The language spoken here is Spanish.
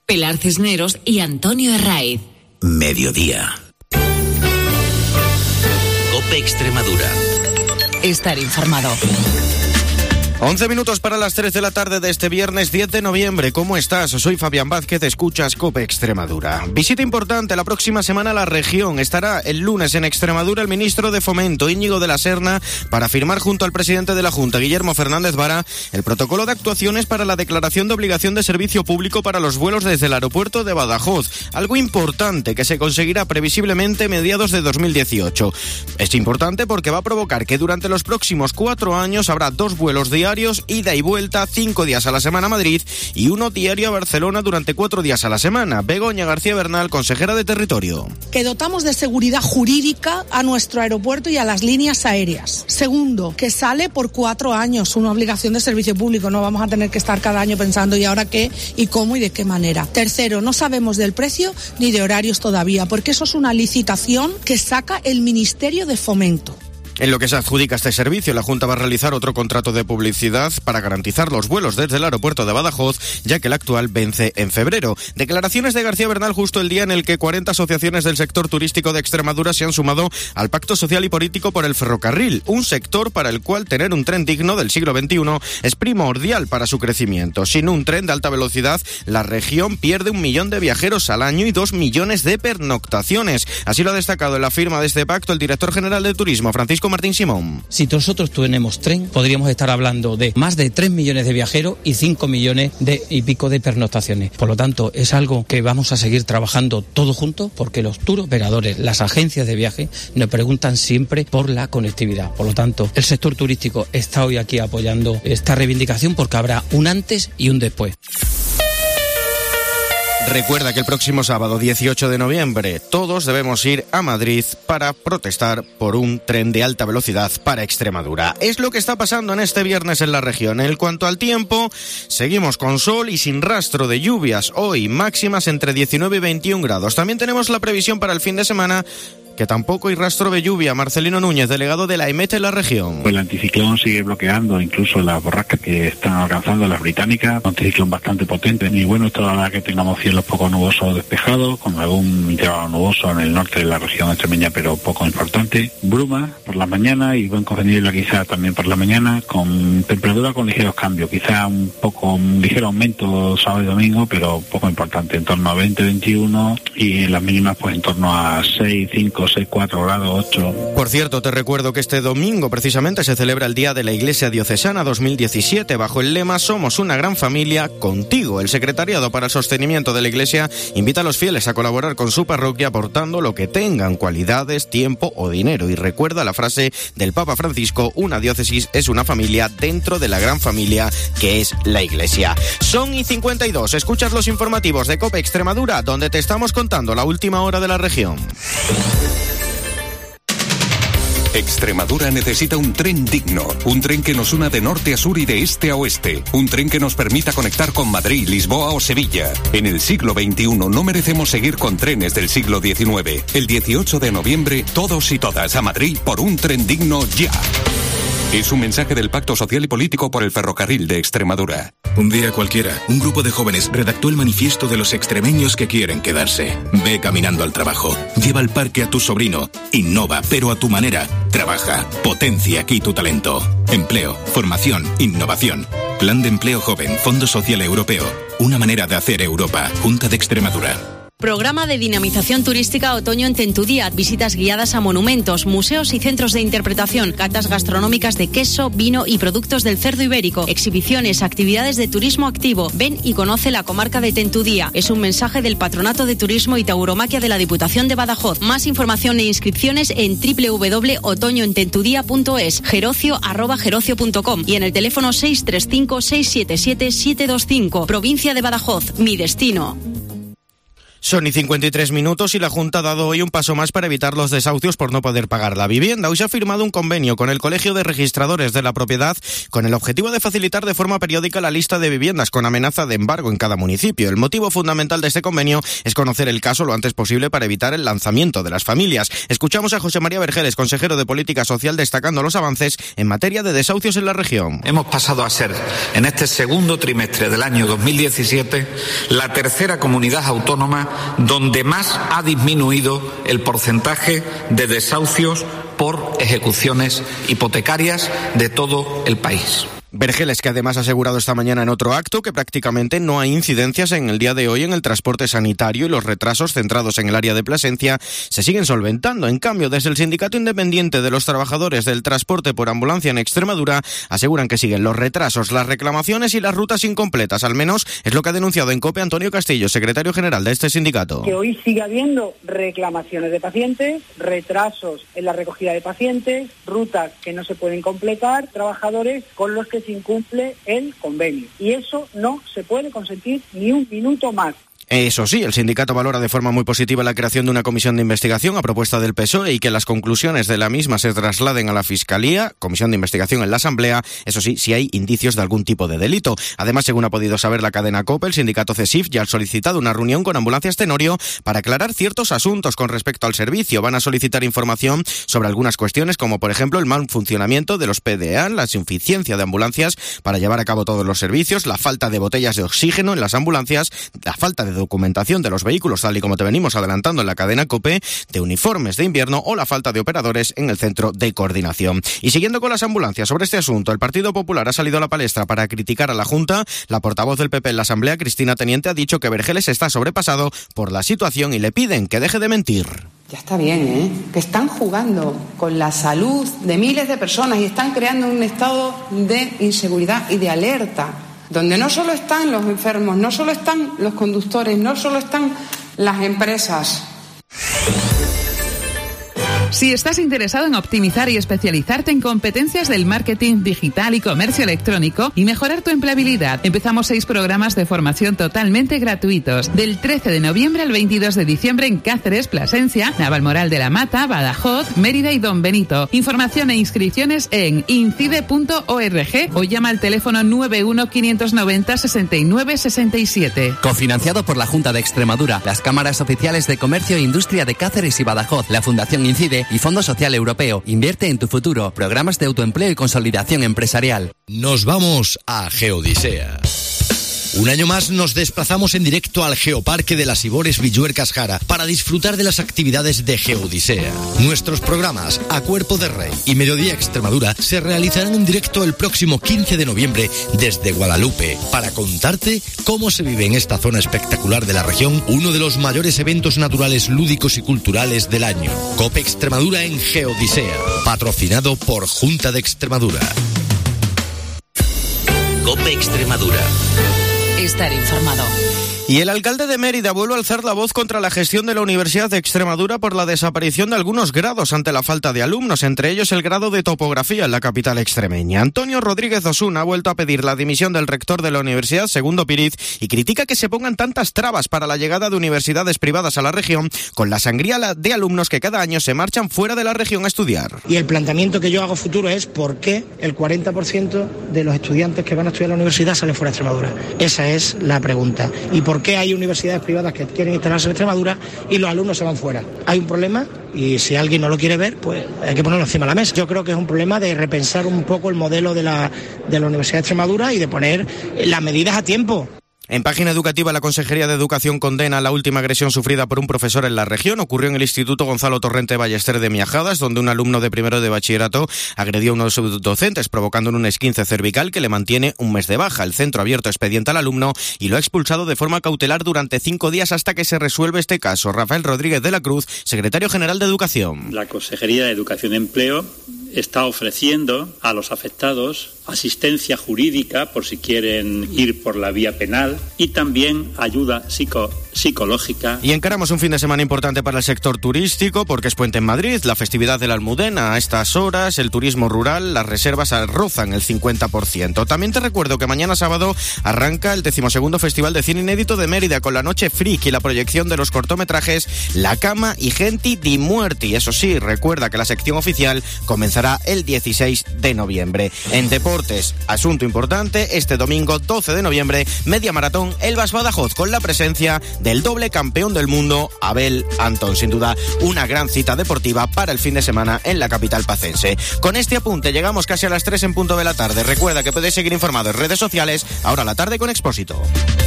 Pilar Cisneros y Antonio Herraiz. Mediodía. COPE Extremadura. Estar informado. 11 minutos para las 3 de la tarde de este viernes 10 de noviembre. ¿Cómo estás? Soy Fabián Vázquez, escuchas COPE Extremadura. Visita importante la próxima semana a la región. Estará el lunes en Extremadura el ministro de Fomento, Íñigo de la Serna, para firmar junto al presidente de la Junta, Guillermo Fernández Vara, el protocolo de actuaciones para la declaración de obligación de servicio público para los vuelos desde el aeropuerto de Badajoz. Algo importante que se conseguirá previsiblemente mediados de 2018. Es importante porque va a provocar que durante los próximos 4 años habrá 2 vuelos diarios, ida y vuelta, 5 días a la semana a Madrid y 1 diario a Barcelona durante 4 días a la semana. Begoña García Bernal, consejera de Territorio. Que dotamos de seguridad jurídica a nuestro aeropuerto y a las líneas aéreas. Segundo, que sale por 4 años, una obligación de servicio público. No vamos a tener que estar cada año pensando ¿y ahora qué? ¿Y cómo? ¿Y de qué manera? Tercero, no sabemos del precio ni de horarios todavía, porque eso es una licitación que saca el Ministerio de Fomento. En lo que se adjudica este servicio, la Junta va a realizar otro contrato de publicidad para garantizar los vuelos desde el aeropuerto de Badajoz, ya que el actual vence en febrero. Declaraciones de García Bernal justo el día en el que 40 asociaciones del sector turístico de Extremadura se han sumado al Pacto Social y Político por el Ferrocarril, un sector para el cual tener un tren digno del siglo XXI es primordial para su crecimiento. Sin un tren de alta velocidad, la región pierde 1 millón de viajeros al año y 2 millones de pernoctaciones. Así lo ha destacado en la firma de este pacto el director general de Turismo, Francisco Martín Simón. Si nosotros tuviéramos tren, podríamos estar hablando de más de 3 millones de viajeros y 5 millones y pico de pernoctaciones. Por lo tanto, es algo que vamos a seguir trabajando todos juntos porque los tour operadores, las agencias de viaje, nos preguntan siempre por la conectividad. Por lo tanto, el sector turístico está hoy aquí apoyando esta reivindicación porque habrá un antes y un después. Recuerda que el próximo sábado 18 de noviembre todos debemos ir a Madrid para protestar por un tren de alta velocidad para Extremadura. Es lo que está pasando en este viernes en la región. En cuanto al tiempo, seguimos con sol y sin rastro de lluvias. Hoy máximas entre 19 y 21 grados. También tenemos la previsión para el fin de semana, que tampoco hay rastro de lluvia. Marcelino Núñez, delegado de la EMET en la región. El anticiclón sigue bloqueando incluso las borrascas que están alcanzando las británicas, un anticiclón bastante potente. Y bueno, esto la verdad que tengamos cielos poco nubosos despejados, con algún intervalo nuboso en el norte de la región extremeña, pero poco importante. Bruma por la mañana y buen niebla quizá también por la mañana, con temperatura con ligeros cambios, quizá un ligero aumento sábado y domingo, pero poco importante, en torno a 20-21 y en las mínimas pues en torno a 6-5, 6-4 grados, 8. Por cierto, te recuerdo que este domingo precisamente se celebra el Día de la Iglesia Diocesana 2017 bajo el lema Somos una gran familia contigo. El Secretariado para el Sostenimiento de la Iglesia invita a los fieles a colaborar con su parroquia aportando lo que tengan, cualidades, tiempo o dinero. Y recuerda la frase del Papa Francisco: una diócesis es una familia dentro de la gran familia que es la Iglesia. Son y 52, escuchas los informativos de COPE Extremadura, donde te estamos contando la última hora de la región. Extremadura necesita un tren digno, un tren que nos una de norte a sur y de este a oeste, un tren que nos permita conectar con Madrid, Lisboa o Sevilla. En el siglo XXI no merecemos seguir con trenes del siglo XIX. El 18 de noviembre, todos y todas a Madrid por un tren digno ya. Es un mensaje del Pacto Social y Político por el Ferrocarril de Extremadura. Un día cualquiera, un grupo de jóvenes redactó el manifiesto de los extremeños que quieren quedarse. Ve caminando al trabajo, lleva al parque a tu sobrino, innova, pero a tu manera. Trabaja, potencia aquí tu talento. Empleo, formación, innovación. Plan de Empleo Joven, Fondo Social Europeo. Una manera de hacer Europa. Junta de Extremadura. Programa de dinamización turística otoño en Tentudía, visitas guiadas a monumentos, museos y centros de interpretación, catas gastronómicas de queso, vino y productos del cerdo ibérico, exhibiciones, actividades de turismo activo. Ven y conoce la comarca de Tentudía. Es un mensaje del Patronato de Turismo y Tauromaquia de la Diputación de Badajoz. Más información e inscripciones en www.otoñoententudía.es, gerocio@gerocio.com y en el teléfono 635 677 725. Provincia de Badajoz, mi destino. Son y 53 minutos y la Junta ha dado hoy un paso más para evitar los desahucios por no poder pagar la vivienda. Hoy se ha firmado un convenio con el Colegio de Registradores de la Propiedad con el objetivo de facilitar de forma periódica la lista de viviendas con amenaza de embargo en cada municipio. El motivo fundamental de este convenio es conocer el caso lo antes posible para evitar el lanzamiento de las familias. Escuchamos a José María Vergeles, consejero de Política Social, destacando los avances en materia de desahucios en la región. Hemos pasado a ser, en este segundo trimestre del año 2017, la tercera comunidad autónoma donde más ha disminuido el porcentaje de desahucios por ejecuciones hipotecarias de todo el país. Vergeles, que además ha asegurado esta mañana en otro acto que prácticamente no hay incidencias en el día de hoy en el transporte sanitario y los retrasos centrados en el área de Plasencia se siguen solventando. En cambio, desde el Sindicato Independiente de los Trabajadores del Transporte por Ambulancia en Extremadura aseguran que siguen los retrasos, las reclamaciones y las rutas incompletas. Al menos es lo que ha denunciado en COPE Antonio Castillo, secretario general de este sindicato. Que hoy sigue habiendo reclamaciones de pacientes, retrasos en la recogida de pacientes, rutas que no se pueden completar, trabajadores con los que se incumple el convenio. Y eso no se puede consentir ni un minuto más. Eso sí, el sindicato valora de forma muy positiva la creación de una comisión de investigación a propuesta del PSOE y que las conclusiones de la misma se trasladen a la Fiscalía, comisión de investigación en la Asamblea, eso sí, si hay indicios de algún tipo de delito. Además, según ha podido saber la cadena COPE, el sindicato CESIF ya ha solicitado una reunión con Ambulancias Tenorio para aclarar ciertos asuntos con respecto al servicio. Van a solicitar información sobre algunas cuestiones como, por ejemplo, el mal funcionamiento de los PDA, la insuficiencia de ambulancias para llevar a cabo todos los servicios, la falta de botellas de oxígeno en las ambulancias, la falta de documentación de los vehículos, tal y como te venimos adelantando en la cadena COPE, de uniformes de invierno o la falta de operadores en el centro de coordinación. Y siguiendo con las ambulancias, sobre este asunto, el Partido Popular ha salido a la palestra para criticar a la Junta. La portavoz del PP en la Asamblea, Cristina Teniente, ha dicho que Vergeles está sobrepasado por la situación y le piden que deje de mentir. Ya está bien, que están jugando con la salud de miles de personas y están creando un estado de inseguridad y de alerta, donde no solo están los enfermos, no solo están los conductores, no solo están las empresas. Si estás interesado en optimizar y especializarte en competencias del marketing digital y comercio electrónico y mejorar tu empleabilidad, empezamos 6 programas de formación totalmente gratuitos. Del 13 de noviembre al 22 de diciembre en Cáceres, Plasencia, Navalmoral de la Mata, Badajoz, Mérida y Don Benito. Información e inscripciones en incide.org o llama al teléfono 91 590 69 67. Cofinanciado por la Junta de Extremadura, las cámaras oficiales de comercio e industria de Cáceres y Badajoz, la Fundación Incide y Fondo Social Europeo. Invierte en tu futuro. Programas de autoempleo y consolidación empresarial. Nos vamos a Geodisea. Un año más nos desplazamos en directo al Geoparque de las Ibores Villuercas Jara para disfrutar de las actividades de Geodisea. Nuestros programas A Cuerpo de Rey y Mediodía Extremadura se realizarán en directo el próximo 15 de noviembre desde Guadalupe para contarte cómo se vive en esta zona espectacular de la región uno de los mayores eventos naturales, lúdicos y culturales del año. COPE Extremadura en Geodisea, patrocinado por Junta de Extremadura. COPE Extremadura. Estar informado. Y el alcalde de Mérida vuelve a alzar la voz contra la gestión de la Universidad de Extremadura por la desaparición de algunos grados ante la falta de alumnos, entre ellos el grado de topografía en la capital extremeña. Antonio Rodríguez Osuna ha vuelto a pedir la dimisión del rector de la universidad, Segundo Piriz, y critica que se pongan tantas trabas para la llegada de universidades privadas a la región, con la sangría de alumnos que cada año se marchan fuera de la región a estudiar. Y el planteamiento que yo hago futuro es por qué el 40% de los estudiantes que van a estudiar a la universidad salen fuera de Extremadura. Esa es la pregunta. ¿Y por qué hay universidades privadas que quieren instalarse en Extremadura y los alumnos se van fuera? Hay un problema y si alguien no lo quiere ver, pues hay que ponerlo encima de la mesa. Yo creo que es un problema de repensar un poco el modelo de la Universidad de Extremadura y de poner las medidas a tiempo. En página educativa, la Consejería de Educación condena la última agresión sufrida por un profesor en la región. Ocurrió en el Instituto Gonzalo Torrente Ballester de Miajadas, donde un alumno de primero de bachillerato agredió a uno de sus docentes, provocando un esguince cervical que le mantiene un mes de baja. El centro ha abierto expediente al alumno y lo ha expulsado de forma cautelar durante 5 días hasta que se resuelve este caso. Rafael Rodríguez de la Cruz, secretario general de Educación. La Consejería de Educación y Empleo está ofreciendo a los afectados asistencia jurídica por si quieren ir por la vía penal y también ayuda psicológica. Y encaramos un fin de semana importante para el sector turístico porque es puente en Madrid, la festividad de la Almudena. A estas horas, el turismo rural, las reservas rozan el 50%. También te recuerdo que mañana sábado arranca el 12º Festival de Cine Inédito de Mérida con la Noche Friki y la proyección de los cortometrajes La Cama y Genti di Muerti. Eso sí, recuerda que la sección oficial comenzará el 16 de noviembre. En deportes, asunto importante, este domingo 12 de noviembre, media maratón Elbas Badajoz con la presencia del doble campeón del mundo, Abel Antón. Sin duda, una gran cita deportiva para el fin de semana en la capital pacense. Con este apunte llegamos casi a las 3 en punto de la tarde. Recuerda que puedes seguir informado en redes sociales. Ahora la tarde con Expósito.